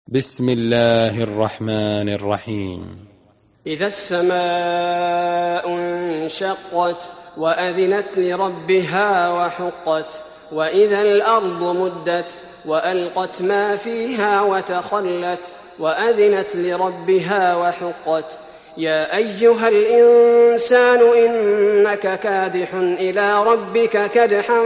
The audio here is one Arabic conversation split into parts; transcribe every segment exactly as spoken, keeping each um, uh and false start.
بسم الله الرحمن الرحيم. إذا السماء انشقت وأذنت لربها وحقت وإذا الأرض مدت وألقت ما فيها وتخلت وأذنت لربها وحقت يا أيها الإنسان إنك كادح إلى ربك كدحا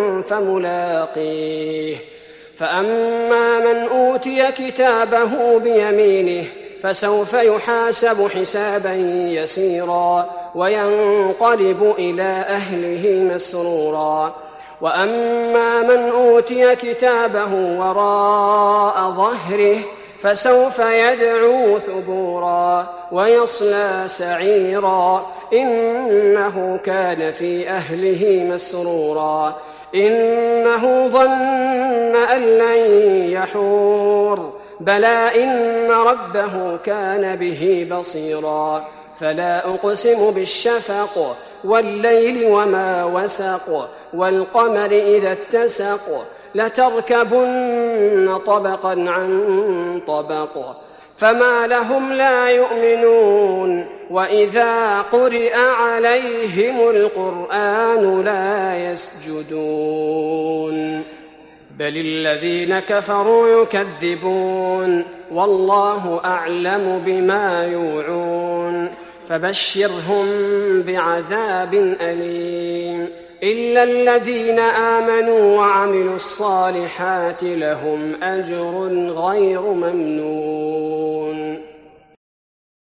فملاقيه فأما من أوتي كتابه بيمينه فسوف يحاسب حسابا يسيرا وينقلب إلى أهله مسرورا وأما من أوتي كتابه وراء ظهره فسوف يدعو ثبورا ويصلى سعيرا إنه كان في أهله مسرورا إنه ظن أن لن يحور بلى إن ربه كان به بصيرا فلا أقسم بالشفق والليل وما وسق والقمر إذا اتسق لتركبن طبقا عن طبق فما لهم لا يؤمنون وإذا قرئ عليهم القرآن لا يسجدون بل الذين كفروا يكذبون والله أعلم بما يوعون فبشرهم بعذاب أليم إلا الذين آمنوا وعملوا الصالحات لهم أجر غير ممنون.